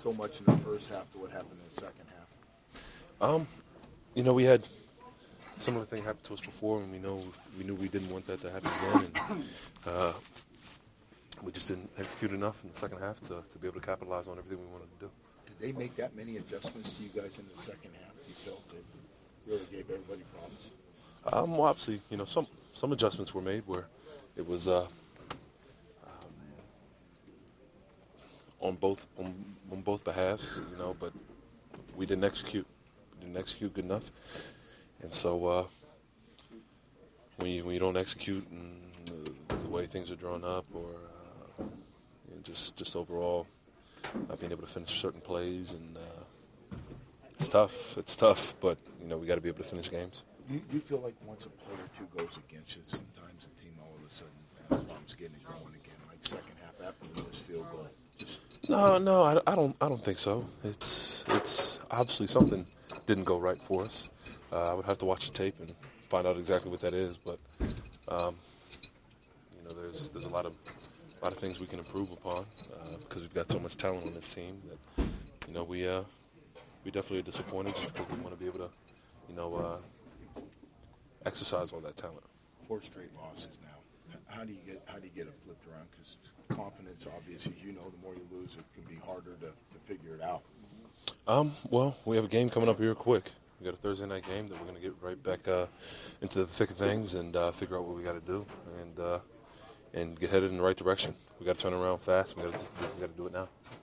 so much in the first half to what happened in the second half? We had similar thing happen to us before, and we knew we didn't want that to happen again, and we just didn't execute enough in the second half to be able to capitalize on everything we wanted to do. Did they make that many adjustments to you guys in the second half? You felt it really gave everybody problems? Well, obviously, some adjustments were made where it was on both behalves, but we didn't execute. We didn't execute good enough, and so when you don't execute and the way things are drawn up, or just overall not being able to finish certain plays, and it's tough. It's tough, but we got to be able to finish games. You feel like once a play or two goes against you, sometimes the team all of a sudden has problems getting it going again, like second half after the missed field goal. No, I don't think so. It's obviously something didn't go right for us. I would have to watch the tape and find out exactly what that is, but there's a lot of things we can improve upon because we've got so much talent on this team that we definitely are disappointed just because we want to be able to exercise all that talent. 4 straight losses now. How do you get it flipped around? Because confidence, obviously, the more you lose, it can be harder to figure it out. Well, we have a game coming up here quick. We got a Thursday night game that we're going to get right back into the thick of things and figure out what we got to do and get headed in the right direction. We got to turn around fast. We got to do it now.